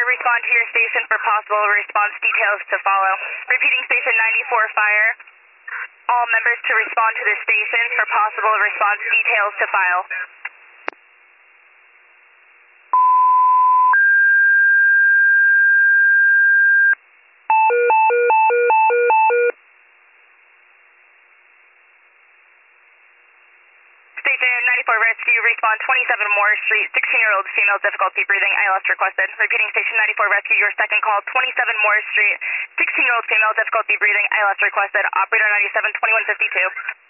Fire, respond to your station for possible response details to follow. Repeating Station 94 Fire, all members to respond to the station for possible response details to file. Station 94 Rescue, respond 27 Moore Street, 16-year-old female, difficulty breathing, ILS requested. Repeating Station 94 Rescue, your second call, 27 Moore Street, 16-year-old female, difficulty breathing, ILS requested. Operator 97, 2152.